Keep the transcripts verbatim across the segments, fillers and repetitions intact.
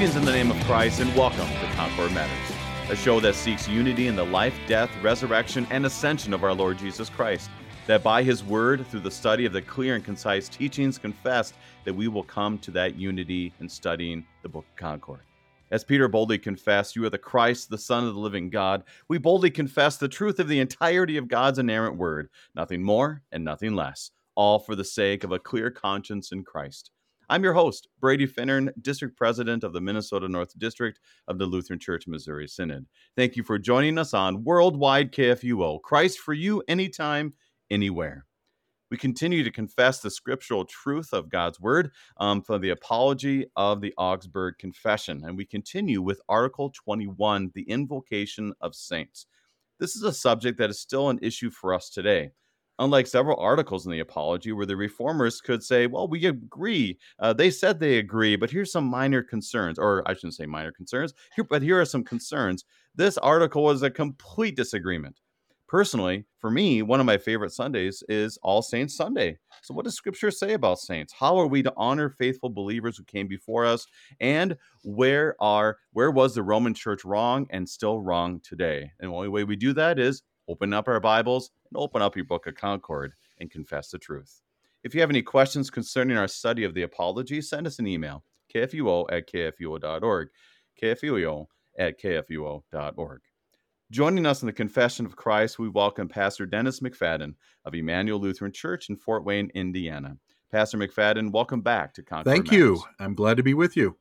Greetings in the name of Christ and welcome to Concord Matters, a show that seeks unity in the life, death, resurrection, and ascension of our Lord Jesus Christ, that by his word, through the study of the clear and concise teachings confessed, that we will come to that unity in studying the Book of Concord. As Peter boldly confessed, you are the Christ, the Son of the living God, we boldly confess the truth of the entirety of God's inerrant word, nothing more and nothing less, all for the sake of a clear conscience in Christ. I'm your host, Brady Finnern, District President of the Minnesota North District of the Lutheran Church Missouri Synod. Thank you for joining us on Worldwide K F U O, Christ for you, anytime, anywhere. We continue to confess the scriptural truth of God's word um, from the Apology of the Augsburg Confession. And we continue with Article twenty-one, the Invocation of Saints. This is a subject that is still an issue for us today. Unlike several articles in the Apology where the reformers could say, well, we agree. Uh, they said they agree, but here's some minor concerns, or I shouldn't say minor concerns, here, but here are some concerns. This article is a complete disagreement. Personally, for me, one of my favorite Sundays is All Saints Sunday. So what does Scripture say about saints? How are we to honor faithful believers who came before us? And where are where was the Roman Church wrong and still wrong today? And the only way we do that is open up our Bibles and open up your Book of Concord and confess the truth. If you have any questions concerning our study of the Apology, send us an email, kfuo at kfuo dot org, kfuo at kfuo dot org. Joining us in the Confession of Christ, we welcome Pastor Dennis McFadden of Emmanuel Lutheran Church in Fort Wayne, Indiana. Pastor McFadden, welcome back to Concord Thank Matters. you. I'm glad to be with you.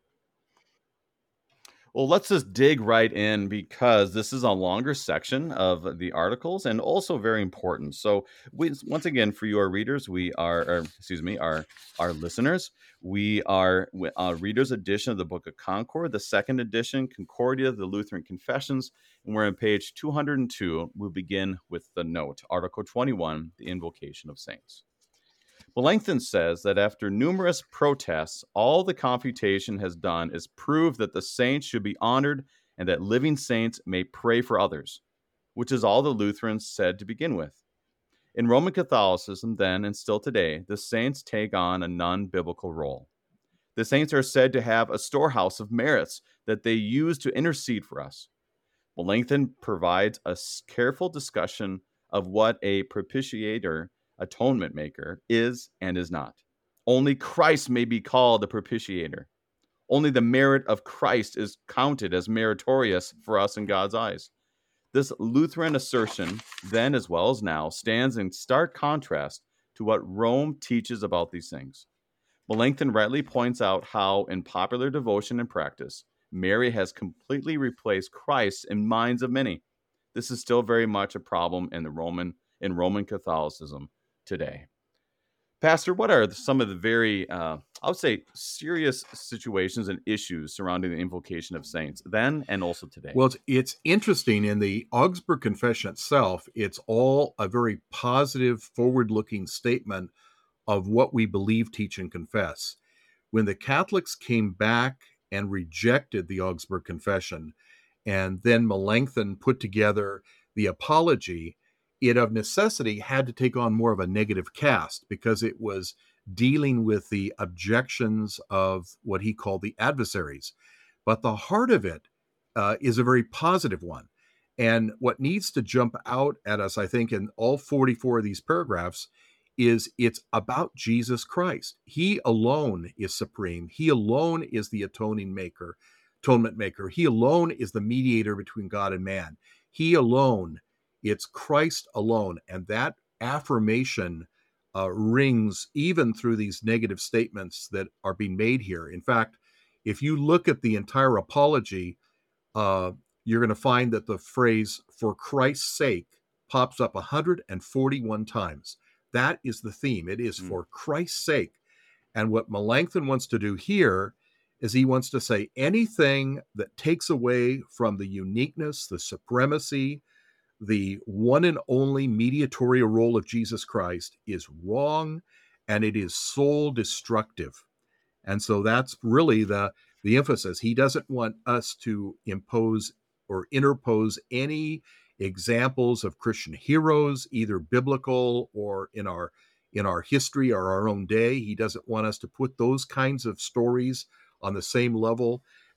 Well, let's just dig right in because this is a longer section of the articles and also very important. So, we, once again, for you, our readers, we are, or, excuse me, our our listeners, we are uh, Reader's Edition of the Book of Concord, the second edition, Concordia, the Lutheran Confessions, and we're on page two hundred two. We'll begin with the note, Article twenty-one, the Invocation of Saints. Melanchthon says that after numerous protests, all the confutation has done is prove that the saints should be honored and that living saints may pray for others, which is all the Lutherans said to begin with. In Roman Catholicism then and still today, the saints take on a non-biblical role. The saints are said to have a storehouse of merits that they use to intercede for us. Melanchthon provides a careful discussion of what a propitiator, atonement maker, is and is not. Only Christ may be called a propitiator. Only the merit of Christ is counted as meritorious for us in God's eyes. This Lutheran assertion, then as well as now, stands in stark contrast to what Rome teaches about these things. Melanchthon rightly points out how, in popular devotion and practice, Mary has completely replaced Christ in minds of many. This is still very much a problem in the Roman in Roman Catholicism today. Pastor, what are some of the very, uh, I would say, serious situations and issues surrounding the invocation of saints then and also today? Well, it's, it's interesting. In the Augsburg Confession itself, it's all a very positive, forward-looking statement of what we believe, teach, and confess. When the Catholics came back and rejected the Augsburg Confession, and then Melanchthon put together the Apology, it of necessity had to take on more of a negative cast because it was dealing with the objections of what he called the adversaries. But the heart of it uh, is a very positive one. And what needs to jump out at us, I think, in all forty-four of these paragraphs is it's about Jesus Christ. He alone is supreme. He alone is the atoning maker, atonement maker. He alone is the mediator between God and man. He alone, it's Christ alone. And that affirmation uh, rings even through these negative statements that are being made here. In fact, if you look at the entire apology, uh, you're going to find that the phrase "for Christ's sake" pops up one hundred forty-one times. That is the theme. It is mm. for Christ's sake. And what Melanchthon wants to do here is he wants to say anything that takes away from the uniqueness, the supremacy, the one and only mediatorial role of Jesus Christ is wrong, and it is soul destructive. And so that's really the, the emphasis. He doesn't want us to impose or interpose any examples of Christian heroes, either biblical or in our in our history or our own day. He doesn't want us to put those kinds of stories on the same level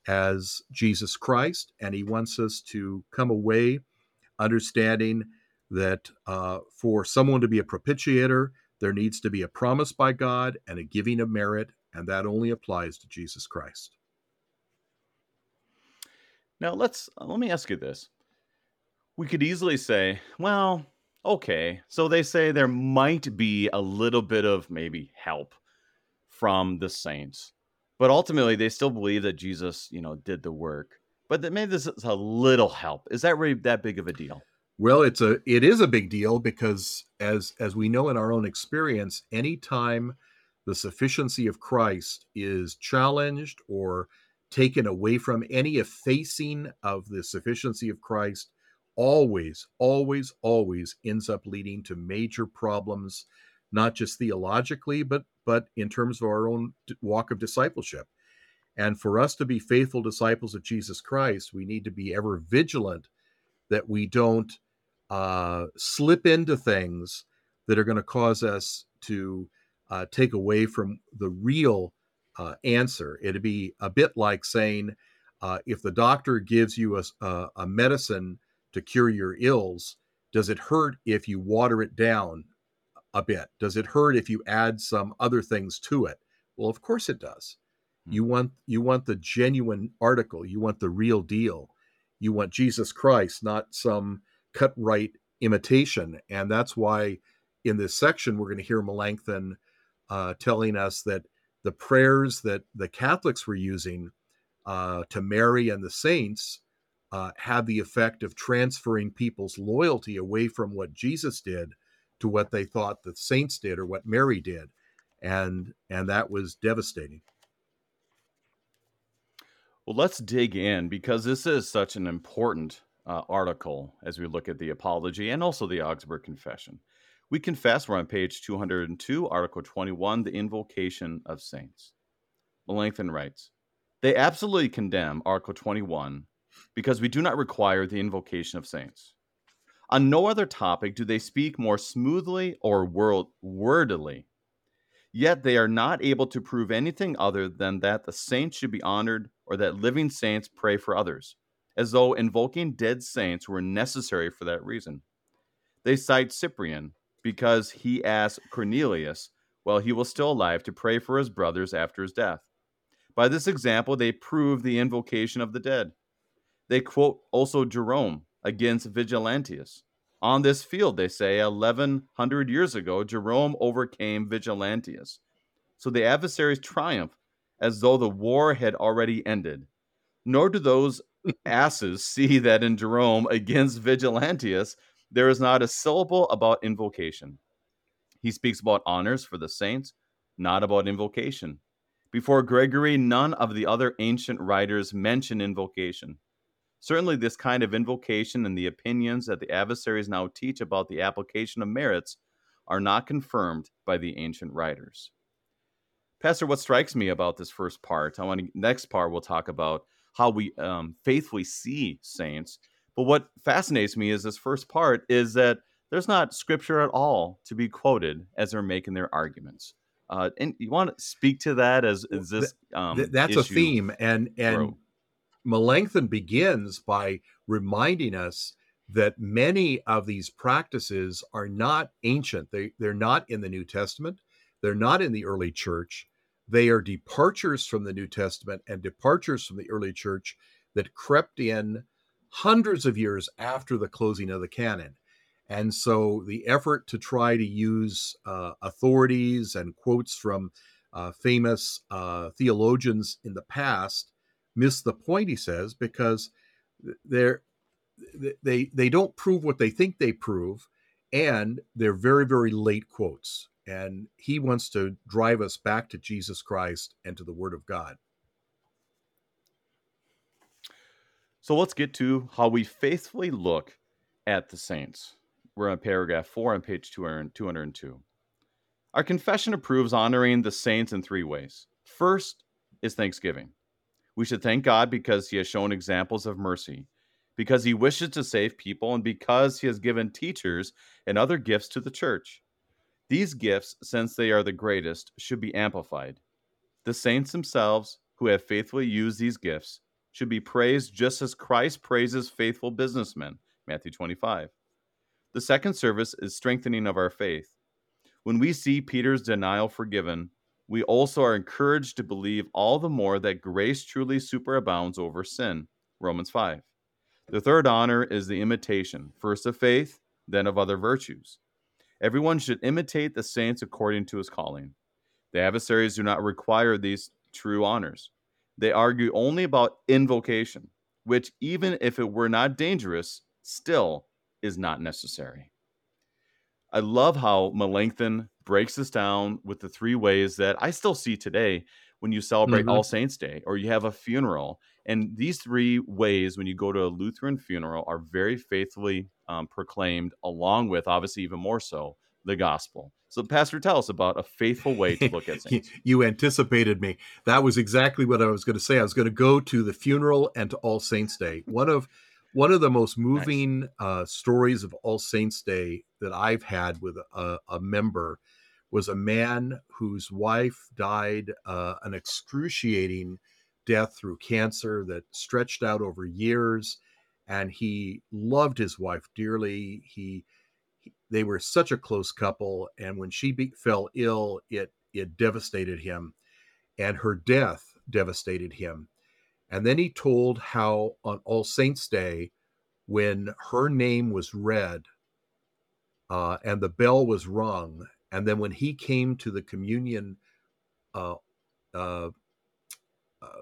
as Jesus Christ, and he wants us to come away understanding that uh, for someone to be a propitiator, there needs to be a promise by God and a giving of merit, and that only applies to Jesus Christ. Now let's let me ask you this. We could easily say, well, okay, so they say there might be a little bit of maybe help from the saints, but ultimately they still believe that Jesus, you know, did the work. But that maybe this is a little help. Is that really that big of a deal? Well, it's a it is a big deal because as as we know in our own experience, anytime the sufficiency of Christ is challenged or taken away from, any effacing of the sufficiency of Christ always, always, always ends up leading to major problems, not just theologically, but but in terms of our own walk of discipleship. And for us to be faithful disciples of Jesus Christ, we need to be ever vigilant that we don't uh, slip into things that are going to cause us to uh, take away from the real uh, answer. It'd be a bit like saying, uh, if the doctor gives you a, a, a medicine to cure your ills, does it hurt if you water it down a bit? Does it hurt if you add some other things to it? Well, of course it does. Hmm. You want you want the genuine article. You want the real deal. You want Jesus Christ, not some cut right imitation. And that's why in this section we're going to hear Melanchthon uh, telling us that the prayers that the Catholics were using uh, to Mary and the saints uh, had the effect of transferring people's loyalty away from what Jesus did to what they thought the saints did or what Mary did. And and that was devastating. Well, let's dig in because this is such an important uh, article as we look at the Apology and also the Augsburg Confession. We confess, we're on page two hundred two, Article twenty-one, the Invocation of Saints. Melanchthon writes, they absolutely condemn Article twenty-one because we do not require the invocation of saints. On no other topic do they speak more smoothly or word- wordily. Yet they are not able to prove anything other than that the saints should be honored or that living saints pray for others, as though invoking dead saints were necessary for that reason. They cite Cyprian because he asked Cornelius, while he was still alive, to pray for his brothers after his death. By this example, they prove the invocation of the dead. They quote also Jerome against Vigilantius. On this field, they say, eleven hundred years ago, Jerome overcame Vigilantius. So the adversaries triumph as though the war had already ended. Nor do those asses see that in Jerome against Vigilantius, there is not a syllable about invocation. He speaks about honors for the saints, not about invocation. Before Gregory, none of the other ancient writers mention invocation. Certainly, this kind of invocation and the opinions that the adversaries now teach about the application of merits are not confirmed by the ancient writers. Pastor, what strikes me about this first part, I want to, next part we'll talk about how we um, faithfully see saints. But what fascinates me is this first part is that there's not scripture at all to be quoted as they're making their arguments. Uh, and you want to speak to that as, as Th- this th- um, that's a issue theme, and and grows? Melanchthon begins by reminding us that many of these practices are not ancient. They, they're not in the New Testament. They're not in the early church. They are departures from the New Testament and departures from the early church that crept in hundreds of years after the closing of the canon. And so the effort to try to use uh, authorities and quotes from uh, famous uh, theologians in the past miss the point, he says, because they're they they don't prove what they think they prove, and they're very, very late quotes. And he wants to drive us back to Jesus Christ and to the Word of God. So let's get to how we faithfully look at the saints. We're on paragraph four on page two hundred two. Our confession approves honoring the saints in three ways. First is thanksgiving. We should thank God because he has shown examples of mercy, because he wishes to save people, and because he has given teachers and other gifts to the church. These gifts, since they are the greatest, should be amplified. The saints themselves, who have faithfully used these gifts, should be praised just as Christ praises faithful businessmen, Matthew twenty-five. The second service is strengthening of our faith. When we see Peter's denial forgiven, we also are encouraged to believe all the more that grace truly superabounds over sin, Romans five. The third honor is the imitation, first of faith, then of other virtues. Everyone should imitate the saints according to his calling. The adversaries do not require these true honors. They argue only about invocation, which, even if it were not dangerous, still is not necessary. I love how Melanchthon breaks this down with the three ways that I still see today when you celebrate Mhm. All Saints' Day or you have a funeral. And these three ways, when you go to a Lutheran funeral, are very faithfully um, proclaimed, along with, obviously, even more so, the gospel. So, Pastor, tell us about a faithful way to look at You saints. you anticipated me. That was exactly what I was going to say. I was going to go to the funeral and to All Saints' Day. One of one of the most Nice. moving uh, stories of All Saints' Day that I've had with a, a member was a man whose wife died uh, an excruciating death through cancer that stretched out over years, and he loved his wife dearly. He they were such a close couple, and when she be, fell ill, it it devastated him, and her death devastated him. And then he told how on All Saints' Day, when her name was read uh, and the bell was rung, and then when he came to the communion uh, uh, uh,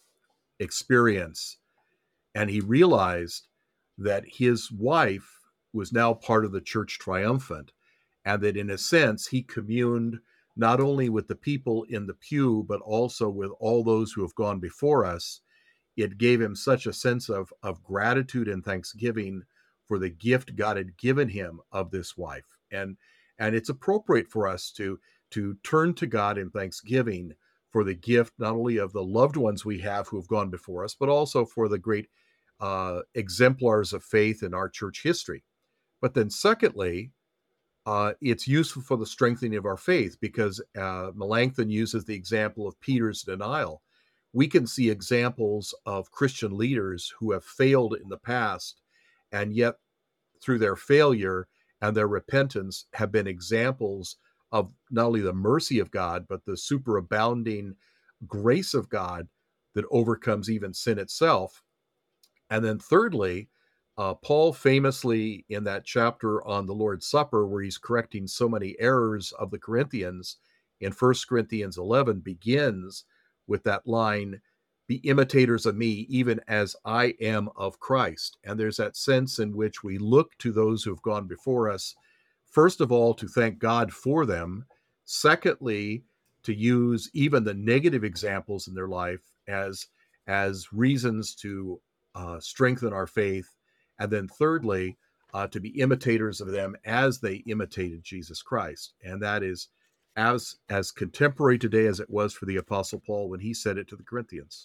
experience, and he realized that his wife was now part of the church triumphant, and that in a sense he communed not only with the people in the pew but also with all those who have gone before us. It gave him such a sense of of gratitude and thanksgiving for the gift God had given him of this wife. And and it's appropriate for us to to turn to God in thanksgiving for the gift not only of the loved ones we have who have gone before us, but also for the great uh, exemplars of faith in our church history. But then, secondly, uh, it's useful for the strengthening of our faith because uh, Melanchthon uses the example of Peter's denial. We can see examples of Christian leaders who have failed in the past, and yet through their failure and their repentance have been examples of not only the mercy of God, but the superabounding grace of God that overcomes even sin itself. And then, thirdly, uh, Paul famously, in that chapter on the Lord's Supper, where he's correcting so many errors of the Corinthians, in First Corinthians eleven, begins with that line, "Be imitators of me, even as I am of Christ." And there's that sense in which we look to those who have gone before us, first of all, to thank God for them. Secondly, to use even the negative examples in their life as as reasons to uh, strengthen our faith. And then thirdly, uh, to be imitators of them as they imitated Jesus Christ. And that is as as contemporary today as it was for the Apostle Paul when he said it to the Corinthians.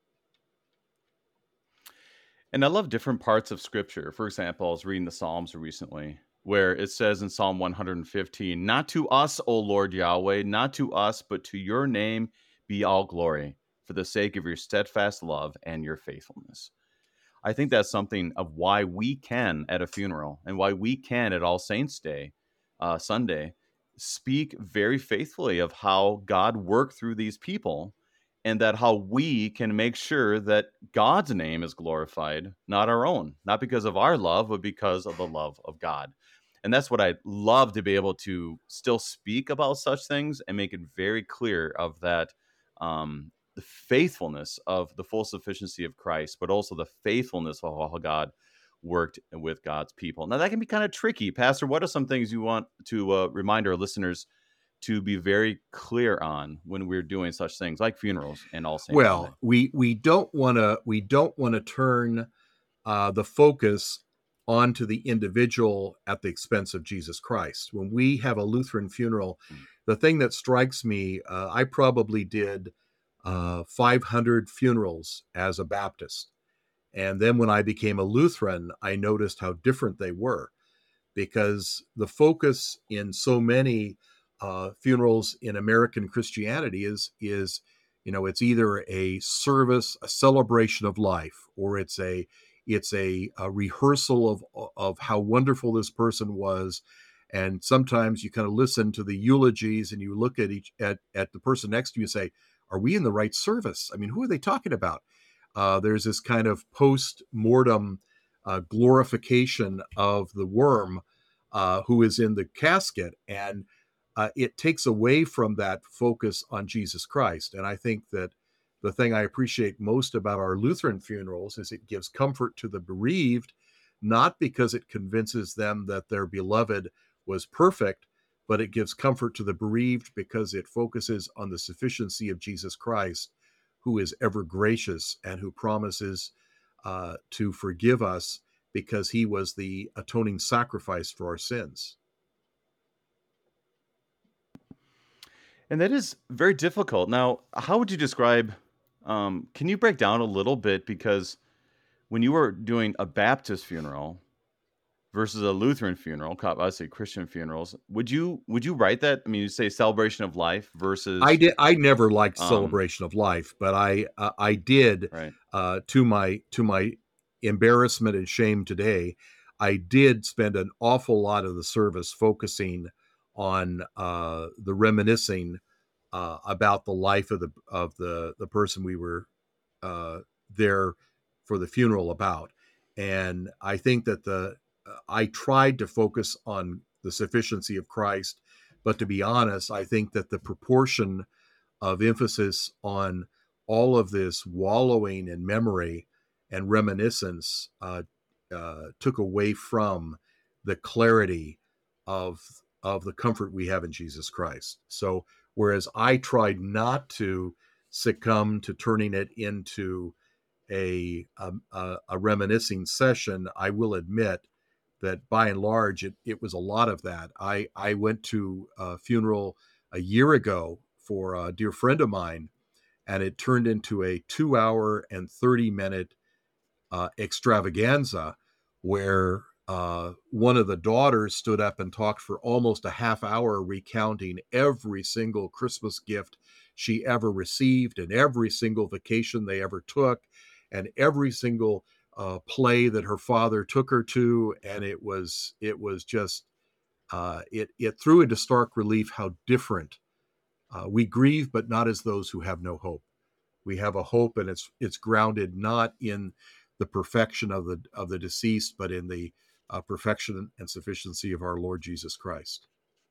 And I love different parts of Scripture. For example, I was reading the Psalms recently, where it says in Psalm one hundred fifteen, "Not to us, O Lord Yahweh, not to us, but to your name be all glory, for the sake of your steadfast love and your faithfulness." I think that's something of why we can at a funeral and why we can at All Saints' Day, uh, Sunday, speak very faithfully of how God worked through these people and that how we can make sure that God's name is glorified, not our own, not because of our love, but because of the love of God. And that's what I love to be able to still speak about such things and make it very clear of that um, the faithfulness of the full sufficiency of Christ, but also the faithfulness of how God worked with God's people. Now, that can be kind of tricky. Pastor, what are some things you want to uh, remind our listeners to be very clear on when we're doing such things like funerals and All Saints Sunday? Well, we we don't want to we don't want to turn uh, the focus onto the individual at the expense of Jesus Christ. When we have a Lutheran funeral, Mm. the thing that strikes me, uh, I probably did uh, five hundred funerals as a Baptist. And then when I became a Lutheran, I noticed how different they were because the focus in so many uh, funerals in American Christianity is is You know, it's either a service, a celebration of life, or it's a it's a, a rehearsal of of how wonderful this person was. And sometimes you kind of listen to the eulogies and you look at each at, at the person next to you and say, are we in the right service? I mean, who are they talking about? Uh, there's this kind of post-mortem uh, glorification of the worm uh, who is in the casket. And uh, it takes away from that focus on Jesus Christ. And I think that the thing I appreciate most about our Lutheran funerals is it gives comfort to the bereaved, not because it convinces them that their beloved was perfect, but it gives comfort to the bereaved because it focuses on the sufficiency of Jesus Christ, who is ever gracious and who promises uh, to forgive us because he was the atoning sacrifice for our sins. And that is very difficult. Now, how would you describe, um, can you break down a little bit? Because when you were doing a Baptist funeral versus a Lutheran funeral, I say Christian funerals, would you would you write that? I mean, you say celebration of life versus. I did. I never liked um, celebration of life, but I uh, I did right. uh, to my to my embarrassment and shame today. I did spend an awful lot of the service focusing on uh, the reminiscing uh, about the life of the of the the person we were uh, there for the funeral about, and I think that the uh, I tried to focus on the sufficiency of Christ, but to be honest, I think that the proportion of emphasis on all of this wallowing in memory and reminiscence uh, uh, took away from the clarity of of the comfort we have in Jesus Christ. So whereas I tried not to succumb to turning it into a a, a reminiscing session, I will admit that by and large it, it was a lot of that. I, I went to a funeral a year ago for a dear friend of mine, and it turned into a two hour and thirty minute uh, extravaganza where uh, one of the daughters stood up and talked for almost a half hour, recounting every single Christmas gift she ever received and every single vacation they ever took and every single uh, play that her father took her to. And it was, it was just, uh, it, it threw into stark relief how different uh, we grieve, but not as those who have no hope. We have a hope, and it's it's grounded not in the perfection of the of the deceased, but in the uh, perfection and sufficiency of our Lord Jesus Christ.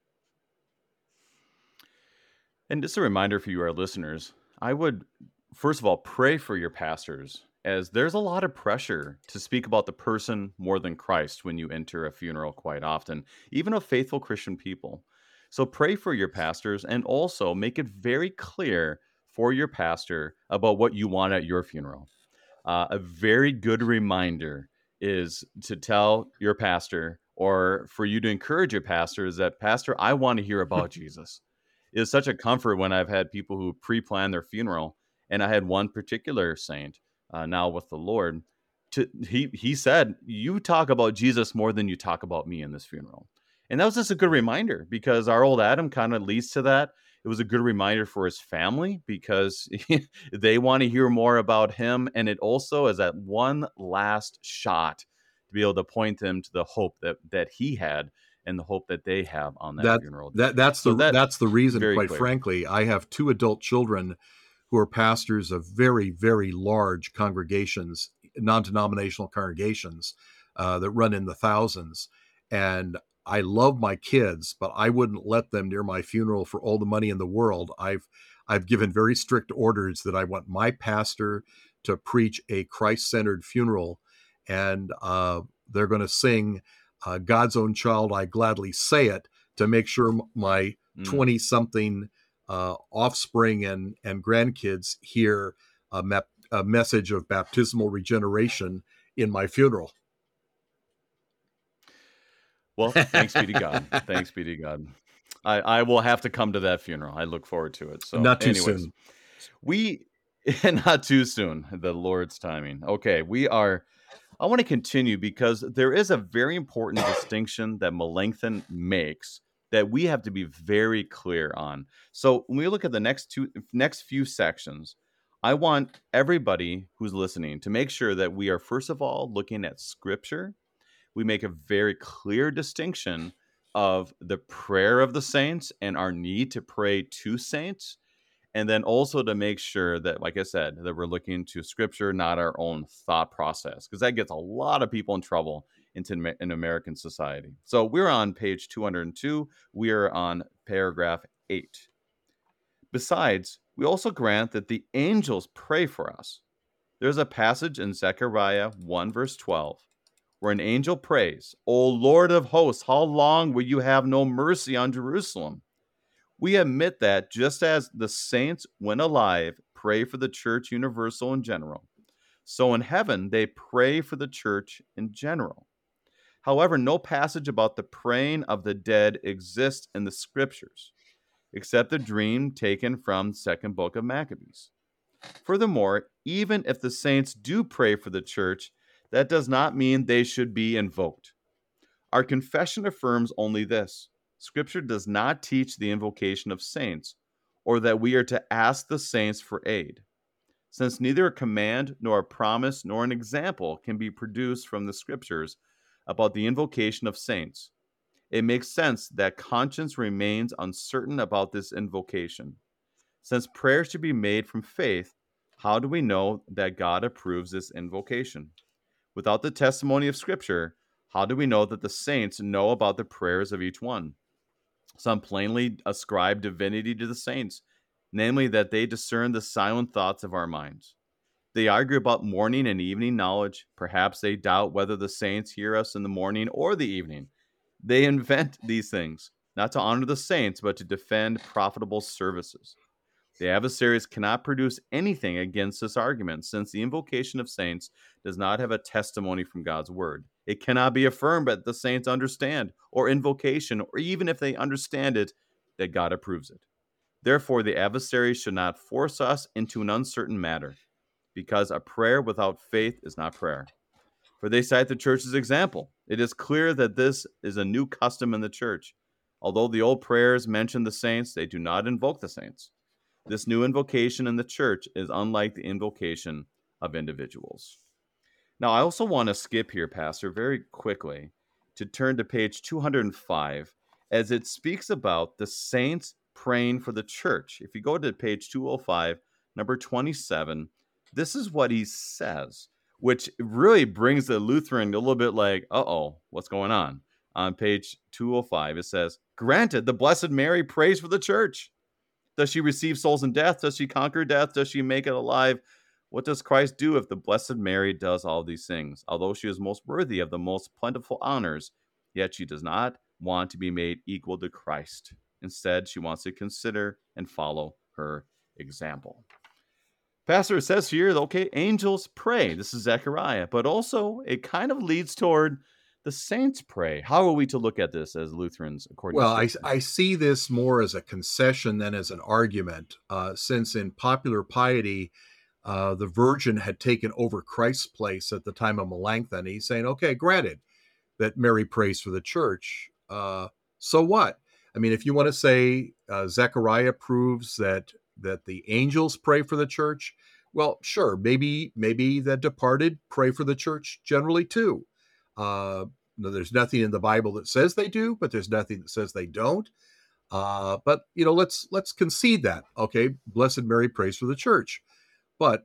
And just a reminder for you, our listeners, I would, first of all, pray for your pastors, as there's a lot of pressure to speak about the person more than Christ when you enter a funeral quite often, even of faithful Christian people. So pray for your pastors and also make it very clear for your pastor about what you want at your funeral. Uh, a very good reminder is to tell your pastor, or for you to encourage your pastor, is that, Pastor, I want to hear about Jesus. It is such a comfort when I've had people who pre-plan their funeral, and I had one particular saint uh, now with the Lord. To, he he said, "You talk about Jesus more than you talk about me in this funeral," and that was just a good reminder, because our old Adam kind of leads to that. It was a good reminder for his family because they want to hear more about him, and it also is that one last shot to be able to point them to the hope that that he had and the hope that they have on that, That funeral that day. that's So the that that's the reason, very quite clear. frankly, I have two adult children who are pastors of very, very large congregations, non-denominational congregations uh, that run in the thousands. And I love my kids, but I wouldn't let them near my funeral for all the money in the world. I've I've given very strict orders that I want my pastor to preach a Christ-centered funeral, and uh, they're going to sing uh, "God's Own Child, I Gladly Say It" to make sure my twenty-something uh, offspring and and grandkids hear a, me- a message of baptismal regeneration in my funeral. Well, thanks be to God. Thanks be to God. I, I will have to come to that funeral. I look forward to it. So, Not too anyways, soon. we not too soon. The Lord's timing. Okay, we are. I want to continue because there is a very important distinction that Melanchthon makes that we have to be very clear on. So when we look at the next two next few sections, I want everybody who's listening to make sure that we are, first of all, looking at Scripture. We make a very clear distinction of the prayer of the saints and our need to pray to saints. And then also to make sure that, like I said, that we're looking to Scripture, not our own thought process, because that gets a lot of people in trouble into in American society. So we're on page two hundred two. We are on paragraph eight. Besides, we also grant that the angels pray for us. There's a passage in Zechariah one, verse twelve, where an angel prays, "O Lord of hosts, how long will you have no mercy on Jerusalem?" We admit that just as the saints, when alive, pray for the church universal in general, so in heaven they pray for the church in general. However, no passage about the praying of the dead exists in the Scriptures, except the dream taken from the second book of Maccabees. Furthermore, even if the saints do pray for the church, that does not mean they should be invoked. Our confession affirms only this: Scripture does not teach the invocation of saints, or that we are to ask the saints for aid. Since neither a command, nor a promise, nor an example can be produced from the Scriptures about the invocation of saints, it makes sense that conscience remains uncertain about this invocation. Since prayer should be made from faith, how do we know that God approves this invocation? Without the testimony of Scripture, how do we know that the saints know about the prayers of each one? Some plainly ascribe divinity to the saints, namely that they discern the silent thoughts of our minds. They argue about morning and evening knowledge. Perhaps they doubt whether the saints hear us in the morning or the evening. They invent these things, not to honor the saints, but to defend profitable services. The adversaries cannot produce anything against this argument, since the invocation of saints does not have a testimony from God's word. It cannot be affirmed that the saints understand, or invocation, or even if they understand it, that God approves it. Therefore, the adversaries should not force us into an uncertain matter, because a prayer without faith is not prayer. For they cite the church's example. It is clear that this is a new custom in the church. Although the old prayers mention the saints, they do not invoke the saints. This new invocation in the church is unlike the invocation of individuals. Now, I also want to skip here, Pastor, very quickly to turn to page two hundred five, as it speaks about the saints praying for the church. If you go to page two oh five, number twenty-seven, this is what he says, which really brings the Lutheran a little bit like, uh-oh, what's going on? On page two oh five, it says, "Granted, the Blessed Mary prays for the church. Does she receive souls in death? Does she conquer death? Does she make it alive? What does Christ do if the Blessed Mary does all these things? Although she is most worthy of the most plentiful honors, yet she does not want to be made equal to Christ. Instead, she wants to consider and follow her example." Pastor, it says here, okay, angels pray. This is Zechariah, but also it kind of leads toward the saints pray. How are we to look at this as Lutherans, according Well, to I, Scripture? I see this more as a concession than as an argument, uh, since in popular piety, uh, the Virgin had taken over Christ's place at the time of Melanchthon. He's saying, okay, granted that Mary prays for the church. Uh, so what? I mean, if you want to say uh, Zechariah proves that that the angels pray for the church, well, sure, maybe maybe the departed pray for the church generally too. Uh, no, there's nothing in the Bible that says they do, but there's nothing that says they don't. Uh, but you know, let's let's concede that. Okay, Blessed Mary prays for the church, but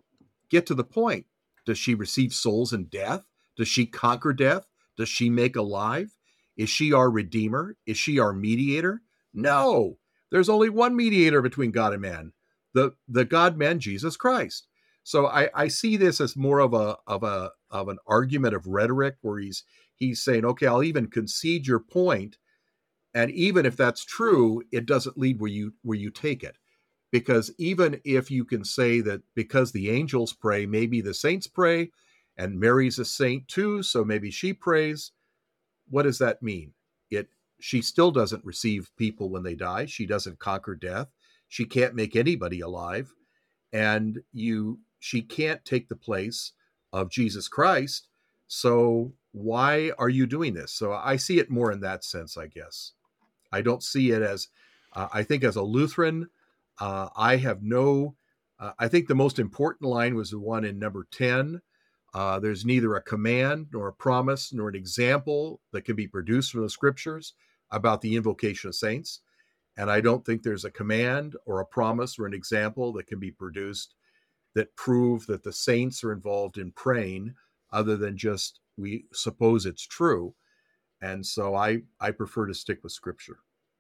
get to the point. Does she receive souls in death? Does she conquer death? Does she make alive? Is she our Redeemer? Is she our mediator? No. There's only one mediator between God and man, the, the God-man, Jesus Christ. So I, I see this as more of a of a of an argument of rhetoric where he's he's saying, okay, I'll even concede your point, and even if that's true, it doesn't lead where you where you take it. Because even if you can say that because the angels pray, maybe the saints pray, and Mary's a saint too, so maybe she prays, what does that mean? It she still doesn't receive people when they die. She doesn't conquer death. She can't make anybody alive. And you she can't take the place of Jesus Christ. So why are you doing this? So I see it more in that sense, I guess. I don't see it as, uh, I think as a Lutheran, uh, I have no, uh, I think the most important line was the one in number ten. Uh, there's neither a command nor a promise nor an example that can be produced from the scriptures about the invocation of saints. And I don't think there's a command or a promise or an example that can be produced that prove that the saints are involved in praying, other than just we suppose it's true. And so I, I prefer to stick with scripture.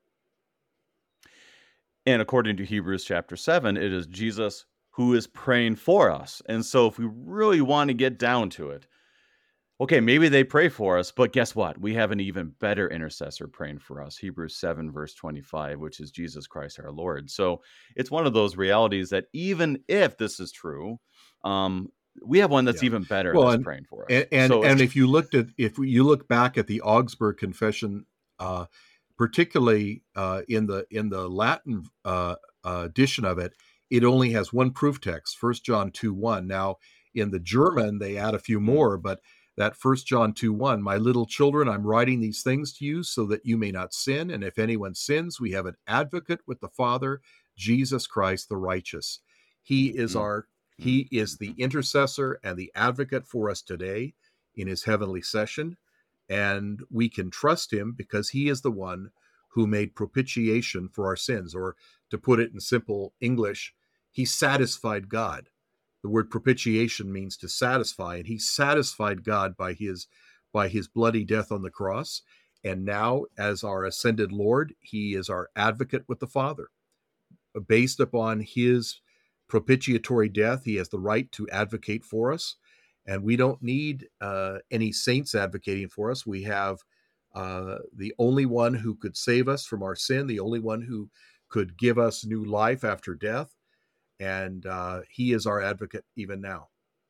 And according to Hebrews chapter seven, it is Jesus who is praying for us. And so if we really want to get down to it, okay, maybe they pray for us, but guess what? We have an even better intercessor praying for us. Hebrews seven, verse twenty-five, which is Jesus Christ our Lord. So it's one of those realities that even if this is true, um, we have one that's Yeah. even better Well, that's and praying for us. and and, so and if you looked at if you look back at the Augsburg Confession, uh, particularly uh, in the in the Latin uh, uh, edition of it, it only has one proof text, First John two one. Now in the German they add a few more, but that First John two one, my little children, I'm writing these things to you so that you may not sin. And if anyone sins, we have an advocate with the Father, Jesus Christ the righteous. He is our He is the intercessor and the advocate for us today in his heavenly session. And we can trust him because he is the one who made propitiation for our sins. Or to put it in simple English, he satisfied God. The word propitiation means to satisfy, and he satisfied God by his by his bloody death on the cross. And now, as our ascended Lord, he is our advocate with the Father. Based upon his propitiatory death, he has the right to advocate for us. And we don't need uh, any saints advocating for us. We have uh, the only one who could save us from our sin, the only one who could give us new life after death. And uh, he is our advocate even now.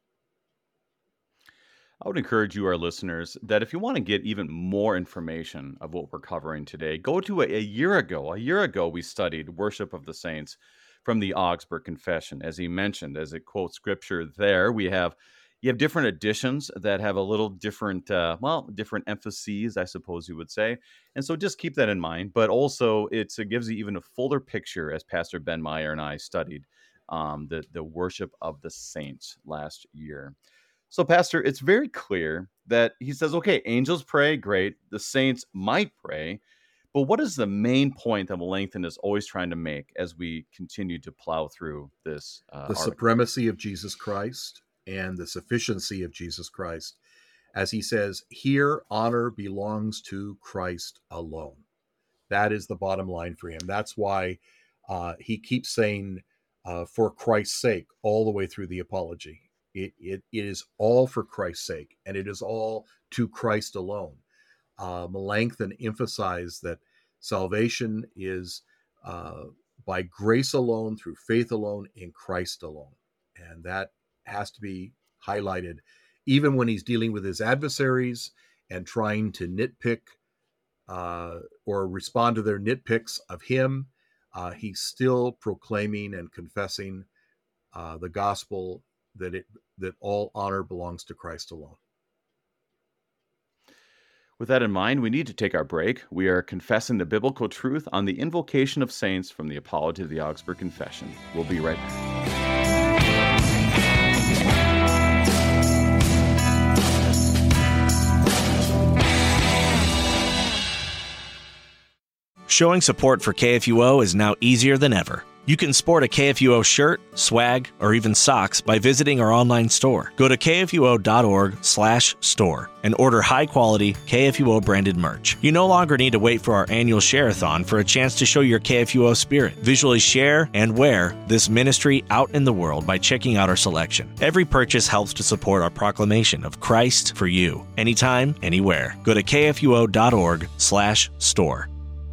I would encourage you, our listeners, that if you want to get even more information of what we're covering today, go to a, a year ago. A year ago, we studied Worship of the Saints from the Augsburg Confession. As he mentioned, as it quotes scripture there, we have you have different editions that have a little different, uh, well, different emphases, I suppose you would say. And so just keep that in mind. But also, it's, it gives you even a fuller picture, as Pastor Ben Meyer and I studied um, the, the Worship of the Saints last year. So, Pastor, it's very clear that he says, okay, angels pray, great. The saints might pray. But what is the main point that Melanchthon is always trying to make as we continue to plow through this uh, The article? supremacy of Jesus Christ and the sufficiency of Jesus Christ. As he says, here honor belongs to Christ alone. That is the bottom line for him. That's why uh, he keeps saying, uh, for Christ's sake, all the way through the apology. It, it, it is all for Christ's sake, and it is all to Christ alone. Uh, Melanchthon emphasized that salvation is uh, by grace alone, through faith alone, in Christ alone. And that has to be highlighted, even when he's dealing with his adversaries and trying to nitpick uh, or respond to their nitpicks of him. Uh, he's still proclaiming and confessing uh, the gospel that it that all honor belongs to Christ alone. With that in mind, we need to take our break. We are confessing the biblical truth on the invocation of saints from the Apology of the Augsburg Confession. We'll be right back. Showing support for K F U O is now easier than ever. You can sport a K F U O shirt, swag, or even socks by visiting our online store. Go to k f u o dot org slash store and order high-quality K F U O branded merch. You no longer need to wait for our annual share-a-thon for a chance to show your K F U O spirit. Visually share and wear this ministry out in the world by checking out our selection. Every purchase helps to support our proclamation of Christ for you, anytime, anywhere. Go to k f u o dot org slash store.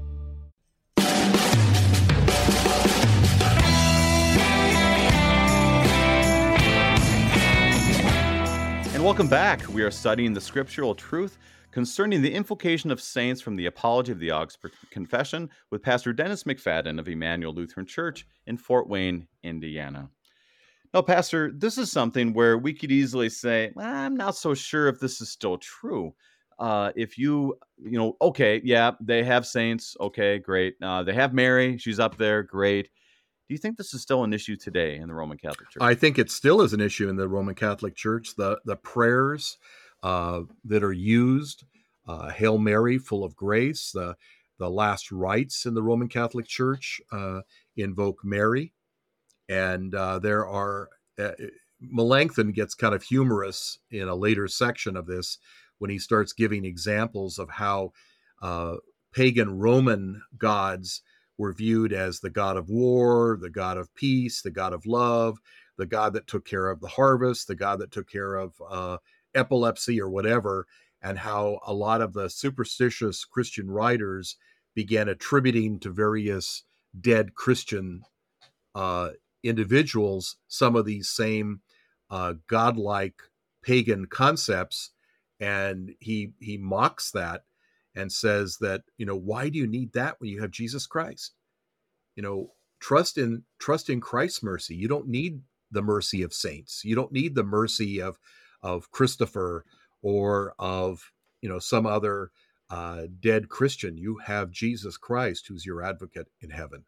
And welcome back. We are studying the scriptural truth concerning the invocation of saints from the Apology of the Augsburg Confession with Pastor Dennis McFadden of Emmanuel Lutheran Church in Fort Wayne, Indiana. Now, Pastor, this is something where we could easily say, I'm not so sure if this is still true. uh, if you, you know, okay, yeah, they have saints. Okay, great. Uh, they have Mary. She's up there. Great. Do you think this is still an issue today in the Roman Catholic Church? I think it still is an issue in the Roman Catholic Church. The the prayers uh, that are used, uh, Hail Mary, full of grace, the the last rites in the Roman Catholic Church uh, invoke Mary, and uh, there are uh, Melanchthon gets kind of humorous in a later section of this when he starts giving examples of how uh, pagan Roman gods were viewed as the god of war, the god of peace, the god of love, the god that took care of the harvest, the god that took care of uh, epilepsy or whatever, and how a lot of the superstitious Christian writers began attributing to various dead Christian uh, individuals some of these same uh, godlike pagan concepts, and he he mocks that and says that, you know, why do you need that when you have Jesus Christ? You know, trust in trust in Christ's mercy. You don't need the mercy of saints. You don't need the mercy of of Christopher or of, you know, some other uh, dead Christian. You have Jesus Christ, who's your advocate in heaven.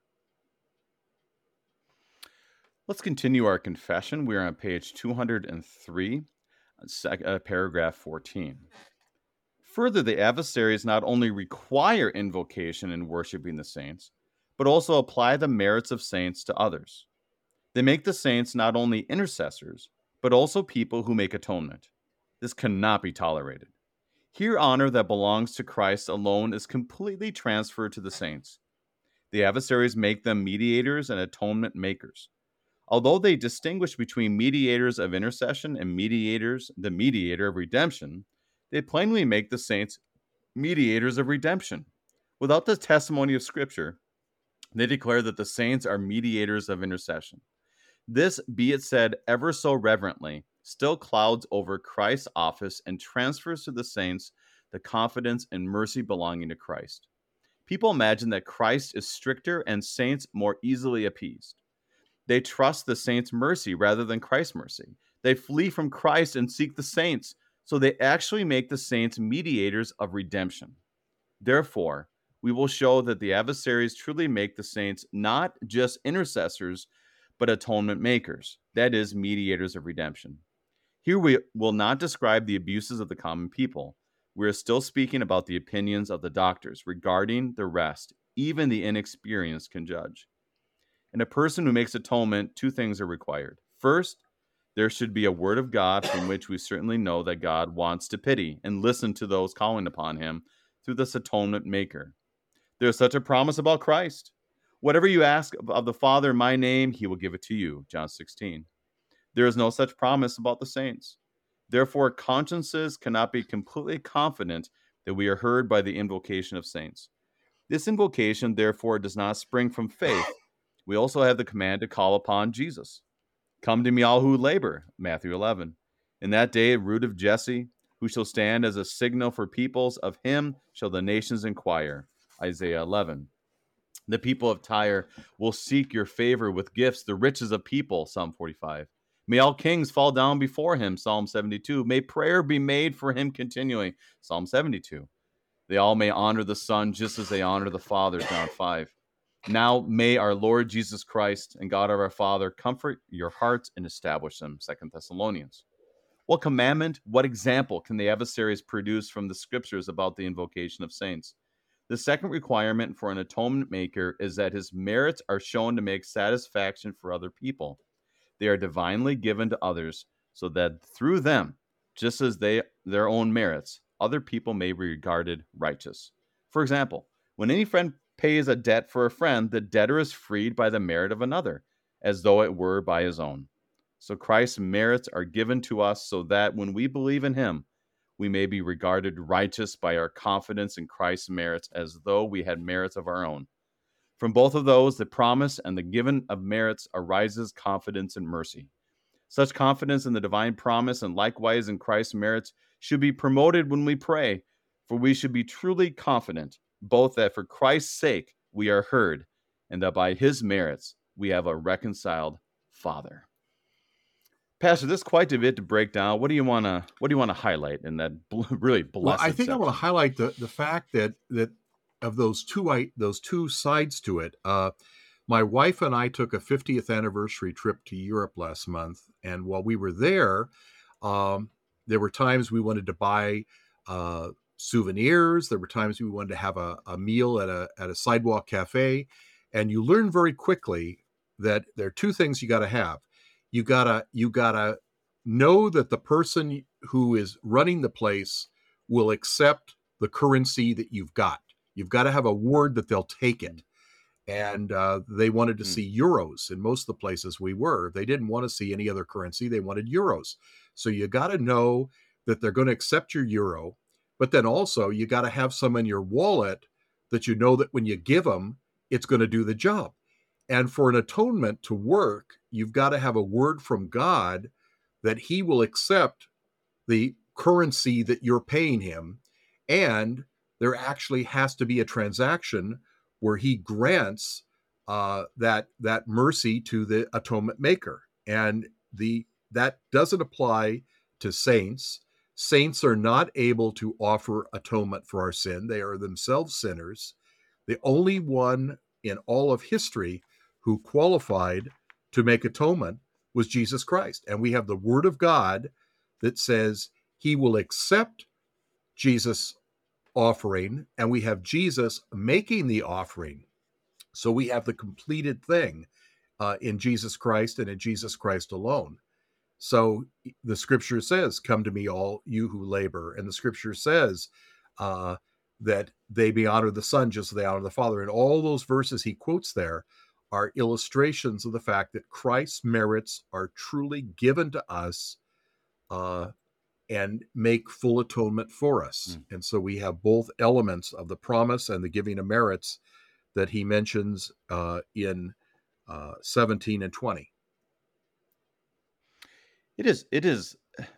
Let's continue our confession. We're on page two hundred three, sec- uh, paragraph fourteen. Further, the adversaries not only require invocation in worshiping the saints, but also apply the merits of saints to others. They make the saints not only intercessors, but also people who make atonement. This cannot be tolerated. Here, honor that belongs to Christ alone is completely transferred to the saints. The adversaries make them mediators and atonement makers. Although they distinguish between mediators of intercession and mediators, the mediator of redemption, they plainly make the saints mediators of redemption. Without the testimony of Scripture, they declare that the saints are mediators of intercession. This, be it said ever so reverently, still clouds over Christ's office and transfers to the saints the confidence and mercy belonging to Christ. People imagine that Christ is stricter and saints more easily appeased. They trust the saints' mercy rather than Christ's mercy. They flee from Christ and seek the saints, so they actually make the saints mediators of redemption. Therefore, we will show that the adversaries truly make the saints not just intercessors, but atonement makers, that is, mediators of redemption. Here we will not describe the abuses of the common people. We are still speaking about the opinions of the doctors. Regarding the rest, even the inexperienced can judge. In a person who makes atonement, two things are required. First, there should be a word of God from which we certainly know that God wants to pity and listen to those calling upon him through this atonement maker. There is such a promise about Christ. Whatever you ask of the Father in my name, he will give it to you. John sixteen. There is no such promise about the saints. Therefore, consciences cannot be completely confident that we are heard by the invocation of saints. This invocation, therefore, does not spring from faith. We also have the command to call upon Jesus. Come to me, all who labor, Matthew eleven. In that day, root of Jesse, who shall stand as a signal for peoples, of him shall the nations inquire, Isaiah eleven. The people of Tyre will seek your favor with gifts, the riches of people, Psalm forty-five. May all kings fall down before him, Psalm seventy-two. May prayer be made for him continually, Psalm seventy-two. They all may honor the Son just as they honor the Father, John five. Now may our Lord Jesus Christ and God of our Father comfort your hearts and establish them, Second Thessalonians. What commandment, what example can the adversaries produce from the Scriptures about the invocation of saints? The second requirement for an atonement maker is that his merits are shown to make satisfaction for other people. They are divinely given to others so that through them, just as they their own merits, other people may be regarded righteous. For example, when any friend pays a debt for a friend, the debtor is freed by the merit of another, as though it were by his own. So Christ's merits are given to us so that when we believe in him, we may be regarded righteous by our confidence in Christ's merits as though we had merits of our own. From both of those, the promise and the giving of merits arises confidence and mercy. Such confidence in the divine promise and likewise in Christ's merits should be promoted when we pray, for we should be truly confident both that for Christ's sake we are heard, and that by his merits we have a reconciled Father. Pastor, this is quite a bit to break down. What do you want to what do you want to highlight in that bl- really blessed Well, I think I want to section? highlight the the fact that that of those two I, those two sides to it. Uh, my wife and I took a fiftieth anniversary trip to Europe last month, and while we were there, um, there were times we wanted to buy uh, souvenirs. There were times we wanted to have a, a meal at a at a sidewalk cafe, and you learn very quickly that there are two things you got to have. You gotta you gotta know that the person who is running the place will accept the currency that you've got. You've got to have a word that they'll take it. And uh, they wanted to Mm. see euros in most of the places we were. They didn't want to see any other currency. They wanted euros. So you got to know that they're going to accept your euro. But then also you got to have some in your wallet that you know that when you give them, it's going to do the job. And for an atonement to work, you've got to have a word from God that he will accept the currency that you're paying him. And there actually has to be a transaction where he grants uh, that that mercy to the atonement maker. And the that doesn't apply to saints. Saints are not able to offer atonement for our sin. They are themselves sinners. The only one in all of history who qualified to make atonement was Jesus Christ. And we have the word of God that says he will accept Jesus' offering, and we have Jesus making the offering. So we have the completed thing uh, in Jesus Christ and in Jesus Christ alone. So the scripture says, come to me, all you who labor. And the scripture says uh, that they may honor the Son just as they honor the Father. And all those verses he quotes there are illustrations of the fact that Christ's merits are truly given to us uh, and make full atonement for us. Mm. And so we have both elements of the promise and the giving of merits that he mentions uh, in uh, seventeen and twenty. It is it is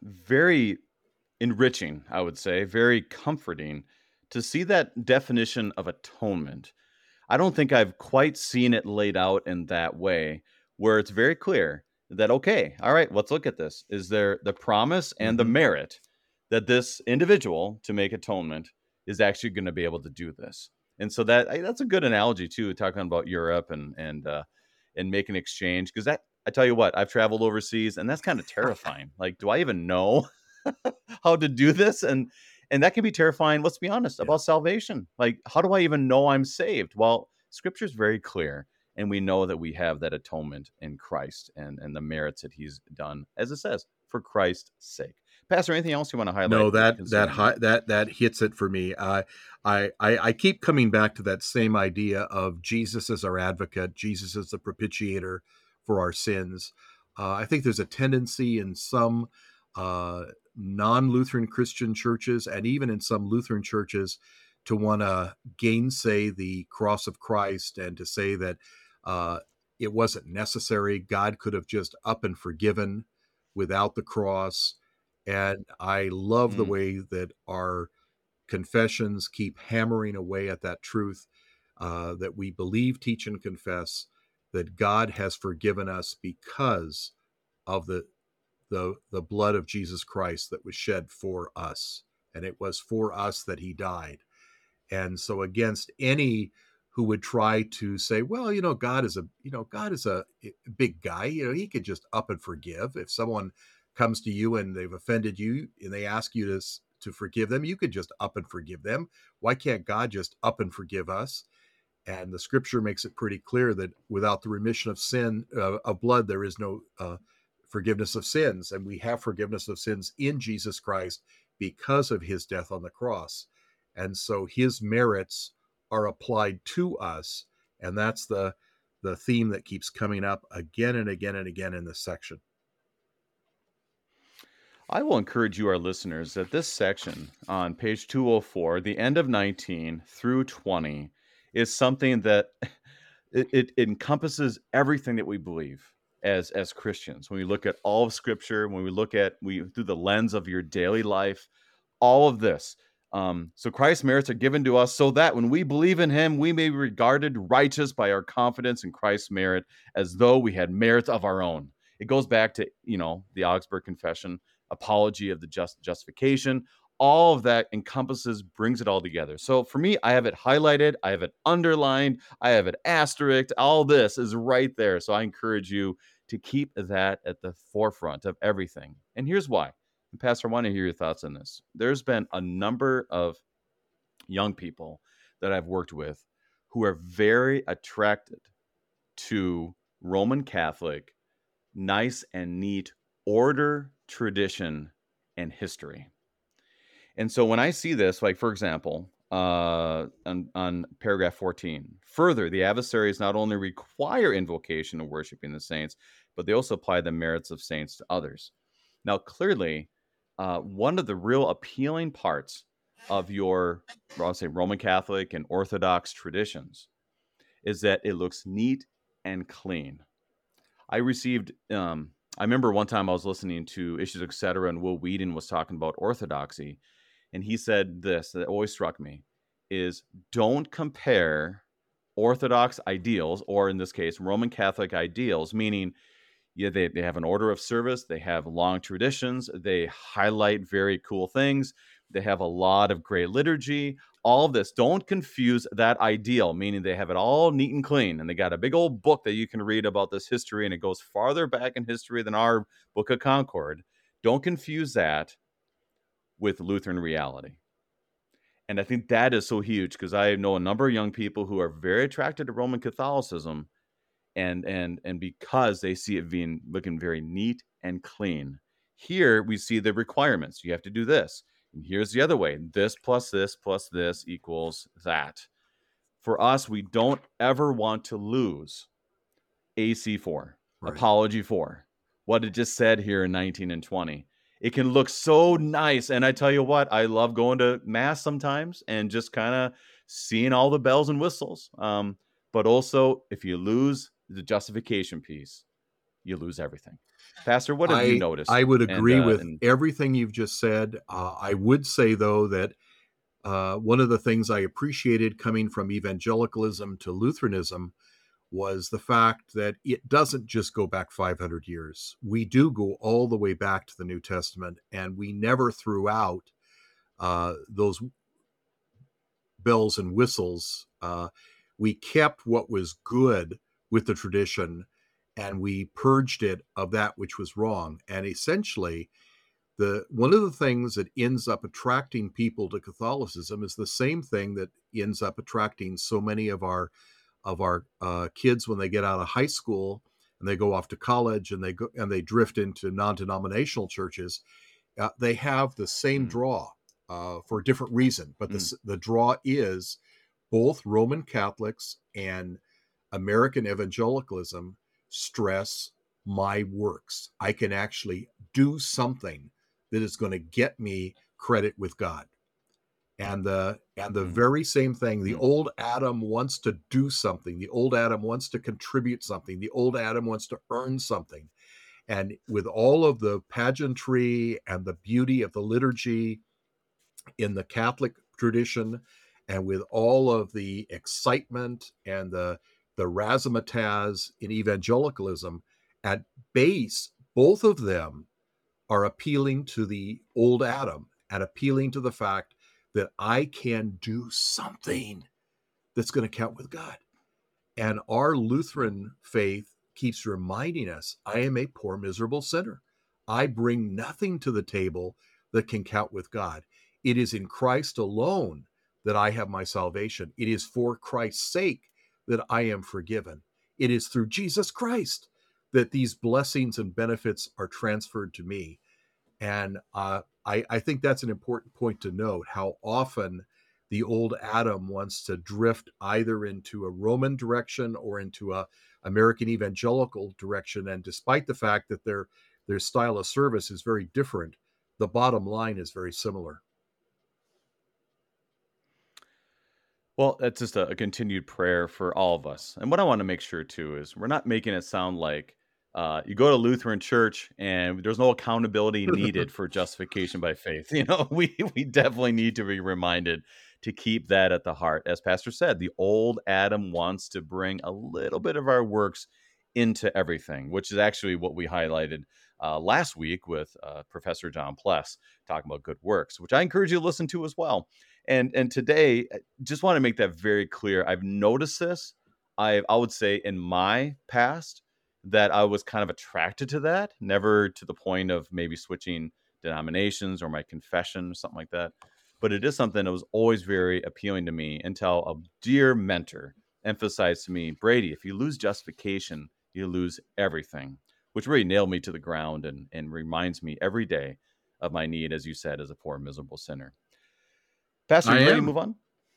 very enriching, I would say, very comforting to see that definition of atonement. I don't think I've quite seen it laid out in that way, where it's very clear that, okay, all right, let's look at this. Is there the promise and the Mhm. merit that this individual to make atonement is actually going to be able to do this? And so that I- that's a good analogy too, talking about Europe and and uh, and making exchange, because that I tell you what, I've traveled overseas and that's kind of terrifying. Like, do I even know how to do this? And and that can be terrifying. Let's be honest Yeah. about salvation. Like, how do I even know I'm saved? Well, Scripture is very clear, and we know that we have that atonement in Christ and and the merits that He's done, as it says, for Christ's sake. Pastor, anything else you want to highlight No, that that concerning hi- that? that that hits it for me. I, I I I keep coming back to that same idea of Jesus as our advocate, Jesus as the propitiator for our sins. Uh, I think there's a tendency in some uh, non-Lutheran Christian churches, and even in some Lutheran churches, to want to gainsay the cross of Christ and to say that uh, it wasn't necessary. God could have just up and forgiven without the cross. And I love the Mm. way that our confessions keep hammering away at that truth uh, that we believe, teach, and confess that God has forgiven us because of the, the, the blood of Jesus Christ that was shed for us. And it was for us that he died. And so against any who would try to say, well, you know, God is a, you know, God is a big guy, you know, he could just up and forgive. If someone comes to you and they've offended you and they ask you to, to forgive them, you could just up and forgive them. Why can't God just up and forgive us? And the scripture makes it pretty clear that without the remission of sin, uh, of blood, there is no uh, forgiveness of sins. And we have forgiveness of sins in Jesus Christ because of his death on the cross. And so his merits are applied to us. And that's the, the theme that keeps coming up again and again and again in this section. I will encourage you, our listeners, that this section on page two oh four, the end of nineteen through twenty, is something that it, it encompasses everything that we believe as as Christians. When we look at all of Scripture, when we look at we through the lens of your daily life, all of this. Um, so Christ's merits are given to us so that when we believe in him, we may be regarded righteous by our confidence in Christ's merit as though we had merits of our own. It goes back to, you know, the Augsburg Confession, apology of the just justification. All of that encompasses, brings it all together. So for me, I have it highlighted, I have it underlined, I have it asterisked. All this is right there. So I encourage you to keep that at the forefront of everything. And here's why. And Pastor, I want to hear your thoughts on this. There's been a number of young people that I've worked with who are very attracted to Roman Catholic, nice and neat order, tradition, and history. And so when I see this, like, for example, uh, on, on paragraph fourteen, further, the adversaries not only require invocation and worshiping the saints, but they also apply the merits of saints to others. Now, clearly, uh, one of the real appealing parts of your, I'll say, Roman Catholic and Orthodox traditions is that it looks neat and clean. I received, um, I remember one time I was listening to Issues, et cetera, and Will Wheaton was talking about orthodoxy. And he said this that always struck me is don't compare Orthodox ideals, or in this case, Roman Catholic ideals, meaning yeah, they, they have an order of service, they have long traditions, they highlight very cool things, they have a lot of great liturgy, all of this. Don't confuse that ideal, meaning they have it all neat and clean, and they got a big old book that you can read about this history, and it goes farther back in history than our Book of Concord. Don't confuse that with Lutheran reality. And I think that is so huge because I know a number of young people who are very attracted to Roman Catholicism, and and and because they see it being looking very neat and clean. Here we see the requirements. You have to do this. And here's the other way. This plus this plus this equals that. For us, we don't ever want to lose A C four, right. Apology four, what it just said here in nineteen and twenty. It can look so nice. And I tell you what, I love going to Mass sometimes and just kind of seeing all the bells and whistles. Um, but also, if you lose the justification piece, you lose everything. Pastor, what have I, you noticed? I would agree and, uh, with and... everything you've just said. Uh, I would say, though, that uh, one of the things I appreciated coming from evangelicalism to Lutheranism was the fact that it doesn't just go back five hundred years. We do go all the way back to the New Testament, and we never threw out uh, those bells and whistles. Uh, we kept what was good with the tradition, and we purged it of that which was wrong. And essentially, the one of the things that ends up attracting people to Catholicism is the same thing that ends up attracting so many of our of our uh, kids when they get out of high school and they go off to college and they go and they drift into non-denominational churches. Uh, they have the same mm. draw uh, for a different reason, but mm. the the draw is both Roman Catholics and American evangelicalism stress my works. I can actually do something that is going to get me credit with God. And the and the mm. very same thing, the mm. old Adam wants to do something. The old Adam wants to contribute something. The old Adam wants to earn something. And with all of the pageantry and the beauty of the liturgy in the Catholic tradition, and with all of the excitement and the, the razzmatazz in evangelicalism, at base, both of them are appealing to the old Adam and appealing to the fact that I can do something that's going to count with God. And our Lutheran faith keeps reminding us, I am a poor, miserable sinner. I bring nothing to the table that can count with God. It is in Christ alone that I have my salvation. It is for Christ's sake that I am forgiven. It is through Jesus Christ that these blessings and benefits are transferred to me. And uh, I, I think that's an important point to note, how often the old Adam wants to drift either into a Roman direction or into a American evangelical direction. And despite the fact that their, their style of service is very different, the bottom line is very similar. Well, that's just a, a continued prayer for all of us. And what I want to make sure, too, is we're not making it sound like Uh, you go to Lutheran church and there's no accountability needed for justification by faith. You know, we, we definitely need to be reminded to keep that at the heart. As Pastor said, the old Adam wants to bring a little bit of our works into everything, which is actually what we highlighted uh, last week with uh, Professor John Pless talking about good works, which I encourage you to listen to as well. And and today, just want to make that very clear. I've noticed this. I I would say in my past that I was kind of attracted to that, never to the point of maybe switching denominations or my confession or something like that. But it is something that was always very appealing to me until a dear mentor emphasized to me, Brady, if you lose justification, you lose everything, which really nailed me to the ground and, and reminds me every day of my need, as you said, as a poor, miserable sinner. Pastor, I you ready to am. move on?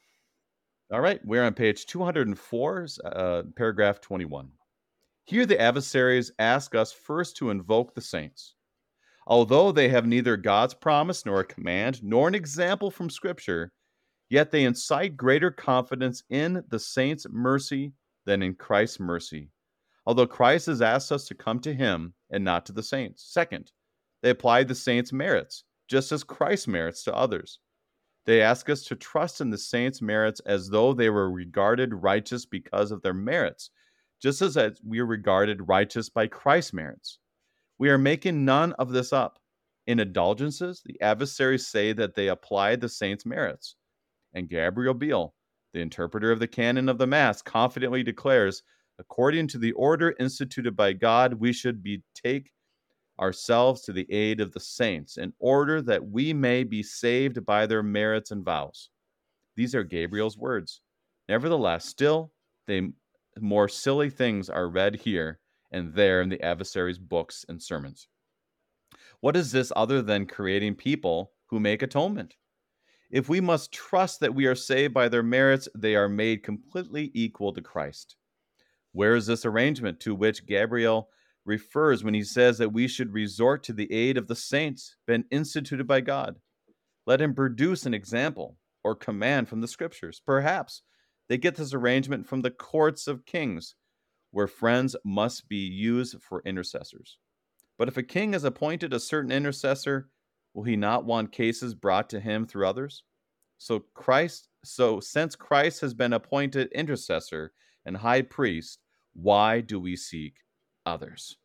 All right, we're on page two hundred four, uh, paragraph twenty-one. Here the adversaries ask us first to invoke the saints. Although they have neither God's promise nor a command, nor an example from Scripture, yet they incite greater confidence in the saints' mercy than in Christ's mercy. Although Christ has asked us to come to him and not to the saints. Second, they apply the saints' merits, just as Christ's merits to others. They ask us to trust in the saints' merits as though they were regarded righteous because of their merits, just as we are regarded righteous by Christ's merits. We are making none of this up. In indulgences, the adversaries say that they apply the saints' merits. And Gabriel Biel, the interpreter of the canon of the Mass, confidently declares, according to the order instituted by God, we should betake ourselves to the aid of the saints, in order that we may be saved by their merits and vows. These are Gabriel's words. Nevertheless, still, they more silly things are read here and there in the adversaries' books and sermons. What is this other than creating people who make atonement? If we must trust that we are saved by their merits, they are made completely equal to Christ. Where is this arrangement to which Gabriel refers when he says that we should resort to the aid of the saints, been instituted by God? Let him produce an example or command from the Scriptures. Perhaps they get this arrangement from the courts of kings, where friends must be used for intercessors. But if a king has appointed a certain intercessor, will he not want cases brought to him through others? So Christ, so since Christ has been appointed intercessor and high priest, why do we seek others?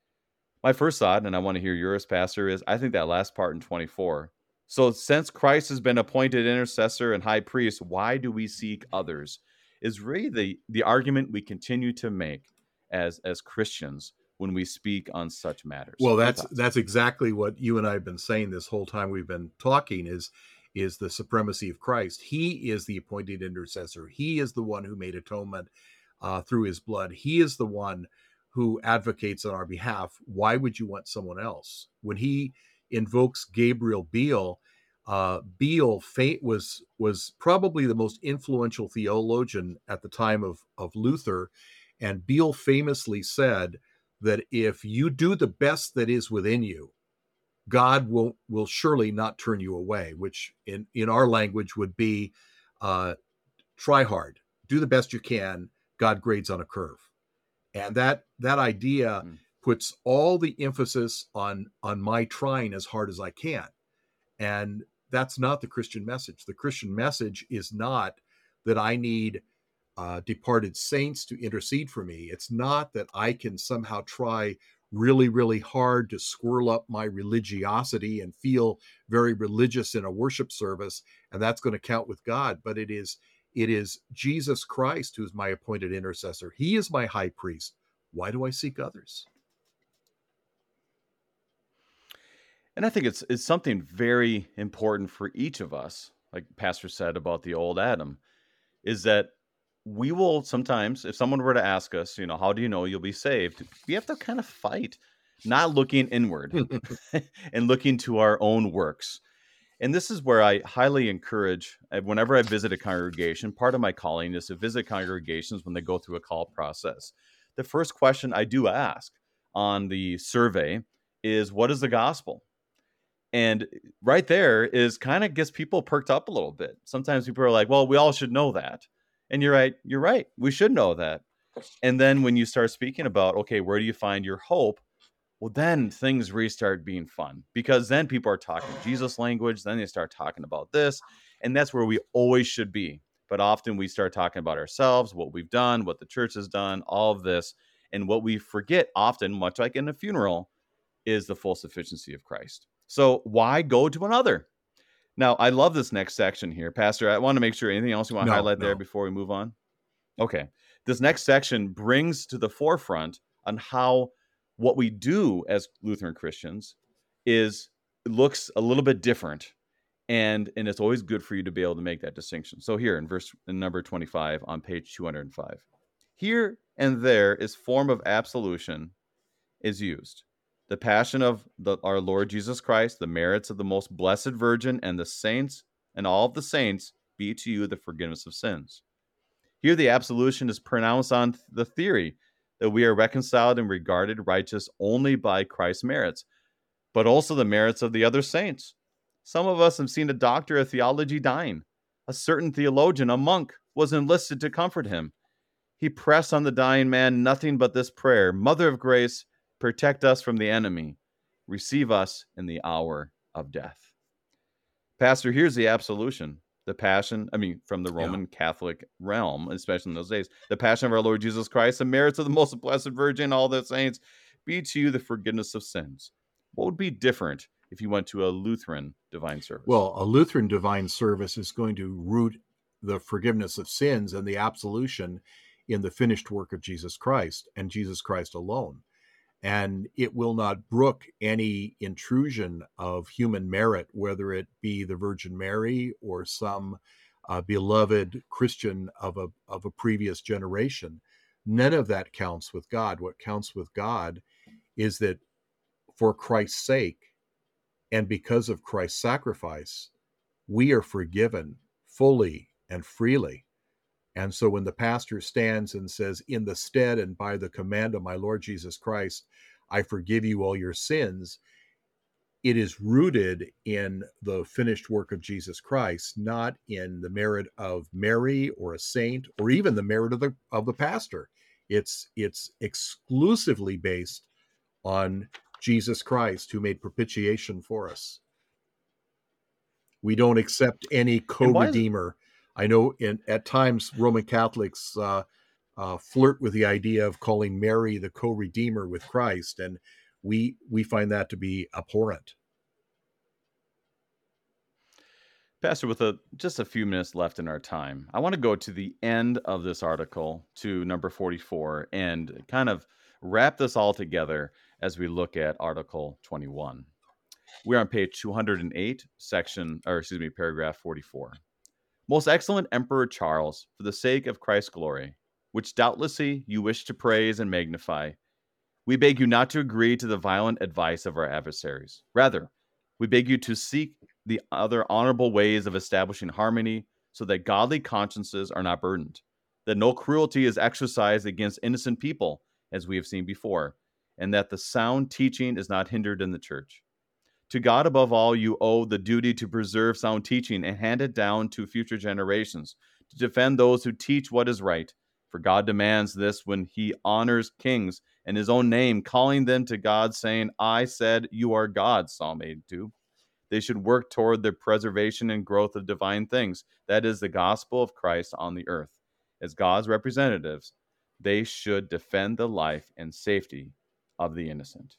My first thought, and I want to hear yours, Pastor, is I think that last part in twenty-four. So since Christ has been appointed intercessor and high priest, why do we seek others? Is really the, the argument we continue to make as, as Christians when we speak on such matters. Well, that's that's exactly what you and I have been saying this whole time we've been talking is is the supremacy of Christ. He is the appointed intercessor. He is the one who made atonement uh, through his blood. He is the one who advocates on our behalf. Why would you want someone else? When he invokes Gabriel Biel, uh, Biel fate was was probably the most influential theologian at the time of, of Luther. And Biel famously said that if you do the best that is within you, God will will surely not turn you away, which in, in our language would be uh, try hard, do the best you can, God grades on a curve. And that that idea mm. puts all the emphasis on, on my trying as hard as I can. And that's not the Christian message. The Christian message is not that I need uh, departed saints to intercede for me. It's not that I can somehow try really, really hard to swirl up my religiosity and feel very religious in a worship service, and that's going to count with God. But it is it is Jesus Christ who's my appointed intercessor. He is my high priest. Why do I seek others? And I think it's it's something very important for each of us, like Pastor said about the old Adam, is that we will sometimes, if someone were to ask us, you know, how do you know you'll be saved? We have to kind of fight, not looking inward and looking to our own works. And this is where I highly encourage, whenever I visit a congregation, part of my calling is to visit congregations when they go through a call process. The first question I do ask on the survey is, what is the gospel? And right there is kind of gets people perked up a little bit. Sometimes people are like, well, we all should know that. And you're right. You're right. We should know that. And then when you start speaking about, okay, where do you find your hope? Well, then things restart being fun, because then people are talking Jesus language. Then they start talking about this. And that's where we always should be. But often we start talking about ourselves, what we've done, what the church has done, all of this. And what we forget often, much like in a funeral, is the full sufficiency of Christ. So why go to another? Now, I love this next section here. Pastor, I want to make sure, anything else you want to No, highlight there no. before we move on? Okay. This next section brings to the forefront on how what we do as Lutheran Christians is looks a little bit different. And, and it's always good for you to be able to make that distinction. So here in verse in number twenty-five on page two hundred five, here and there is form of absolution is used. The passion of the, our Lord Jesus Christ, the merits of the most blessed Virgin and the saints and all of the saints be to you the forgiveness of sins. Here the absolution is pronounced on the theory that we are reconciled and regarded righteous only by Christ's merits, but also the merits of the other saints. Some of us have seen a doctor of theology dying. A certain theologian, a monk, was enlisted to comfort him. He pressed on the dying man nothing but this prayer: Mother of grace, protect us from the enemy. Receive us in the hour of death. Pastor, here's the absolution. The passion, I mean, from the Roman yeah. Catholic realm, especially in those days, the passion of our Lord Jesus Christ, the merits of the most blessed Virgin, all the saints, be to you the forgiveness of sins. What would be different if you went to a Lutheran divine service? Well, a Lutheran divine service is going to root the forgiveness of sins and the absolution in the finished work of Jesus Christ and Jesus Christ alone. And it will not brook any intrusion of human merit, whether it be the Virgin Mary or some uh, beloved Christian of a, of a previous generation. None of that counts with God. What counts with God is that for Christ's sake, and because of Christ's sacrifice, we are forgiven fully and freely. And so when the pastor stands and says, in the stead and by the command of my Lord Jesus Christ, I forgive you all your sins, it is rooted in the finished work of Jesus Christ, not in the merit of Mary or a saint or even the merit of the of the pastor. It's it's exclusively based on Jesus Christ, who made propitiation for us. We don't accept any co-redeemer. I know in, at times Roman Catholics uh, uh, flirt with the idea of calling Mary the co-redeemer with Christ, and we we find that to be abhorrent. Pastor, with a, just a few minutes left in our time, I want to go to the end of this article, to number forty-four, and kind of wrap this all together as we look at Article twenty-one. We're on page two hundred eight, section, or excuse me, paragraph forty-four. Most excellent Emperor Charles, for the sake of Christ's glory, which doubtlessly you wish to praise and magnify, we beg you not to agree to the violent advice of our adversaries. Rather, we beg you to seek the other honorable ways of establishing harmony so that godly consciences are not burdened, that no cruelty is exercised against innocent people, as we have seen before, and that the sound teaching is not hindered in the church. To God above all, you owe the duty to preserve sound teaching and hand it down to future generations, to defend those who teach what is right. For God demands this when he honors kings in his own name, calling them to God, saying, I said, you are God, Psalm eighty-two. They should work toward the preservation and growth of divine things. That is the gospel of Christ on the earth. As God's representatives, they should defend the life and safety of the innocent.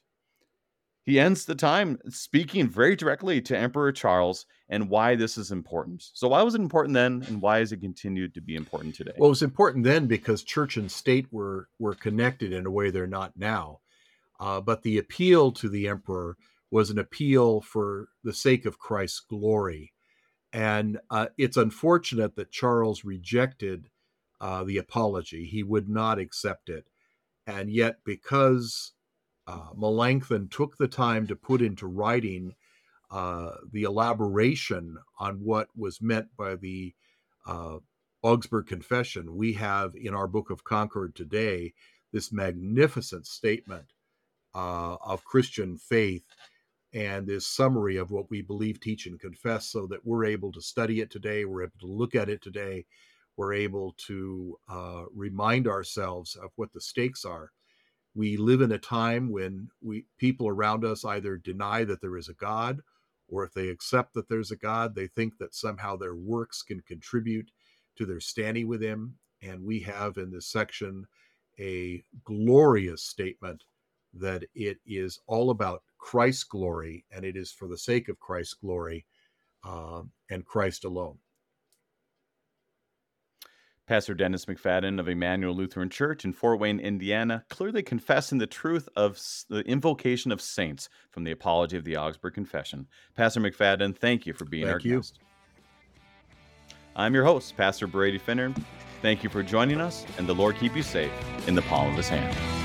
He ends the time speaking very directly to Emperor Charles and why this is important. So why was it important then, and why has it continued to be important today? Well, it was important then because church and state were, were connected in a way they're not now. Uh, but the appeal to the emperor was an appeal for the sake of Christ's glory. And uh, it's unfortunate that Charles rejected uh, the apology. He would not accept it. And yet, because uh, Melanchthon took the time to put into writing uh, the elaboration on what was meant by the uh, Augsburg Confession, we have in our Book of Concord today this magnificent statement uh, of Christian faith and this summary of what we believe, teach, and confess, so that we're able to study it today, we're able to look at it today, we're able to uh, remind ourselves of what the stakes are. We live in a time when we people around us either deny that there is a God, or if they accept that there's a God, they think that somehow their works can contribute to their standing with him. And we have in this section a glorious statement that it is all about Christ's glory, and it is for the sake of Christ's glory uh, and Christ alone. Pastor Dennis McFadden of Emmanuel Lutheran Church in Fort Wayne, Indiana, clearly confessing the truth of the invocation of saints from the Apology of the Augsburg Confession. Pastor McFadden, thank you for being Thank our you. guest. I'm your host, Pastor Brady Finner. Thank you for joining us, and the Lord keep you safe in the palm of his hand.